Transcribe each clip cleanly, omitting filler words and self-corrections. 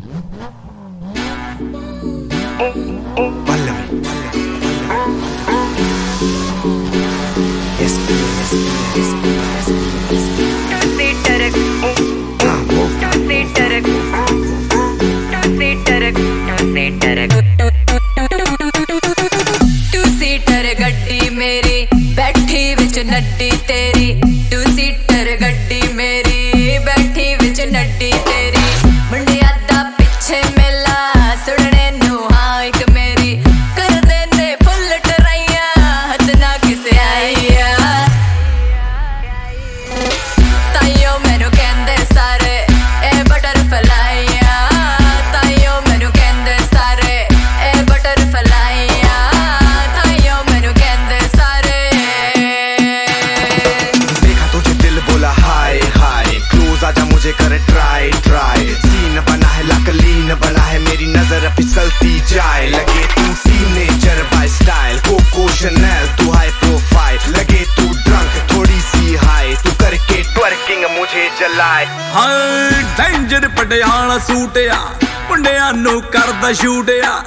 गड्डी मेरी बैठी विच नड्डी तेरी, टू सीटर गड्डी मेरी बैठी विच नड्डी तेरी। मुंडिया दा पिछे मेला सुनने नू हाँ एक मेरी, कर देने फुल टराइया हद ना किसे आईया। ताइयों मैनू कहंदे सारे ए बटरफ्लाइया, ताइयों मैनू कहंदे सारे ए बटरफ्लाइया। मुझे करे ट्राई ट्राई, सीन बना है लकलीन बना है, मेरी नजर फिसलती जाए। लगे तू teenager by style, Coco Chanel तू हाई प्रोफाइल। लगे तू ड्रंक थोड़ी सी हाई, तू करके ट्वर्किंग मुझे जलाए। हाय डेंजर पटियाला सूट आ, मुंडियां नू करदा शूट आ।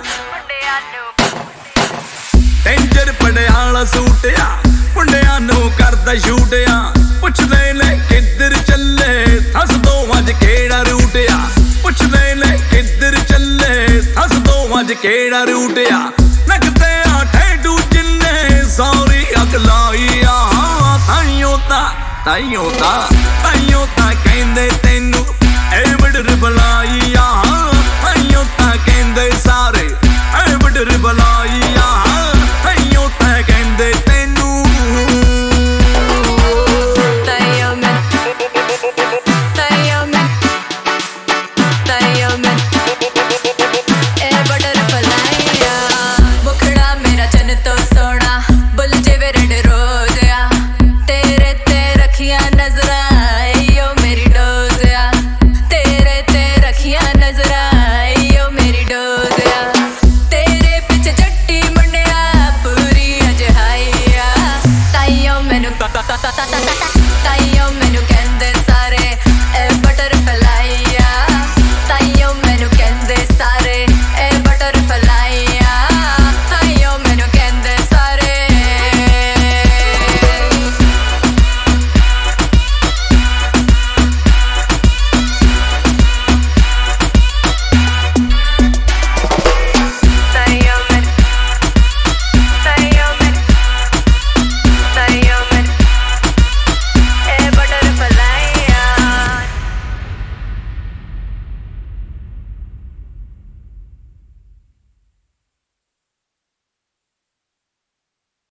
डेंजर पटियाला सूट आ, मुंडियां नू करदा शूट आ। पुछदे ने किधर चले दस दो अज केड़ा रूट आ, पुछदे ने किधर चले दस दो अज केड़ा रूट आ। लगदे आ ठेडू जिन्ने सॉरी अगलाई आ, ताइयों ता कहंदे तैनू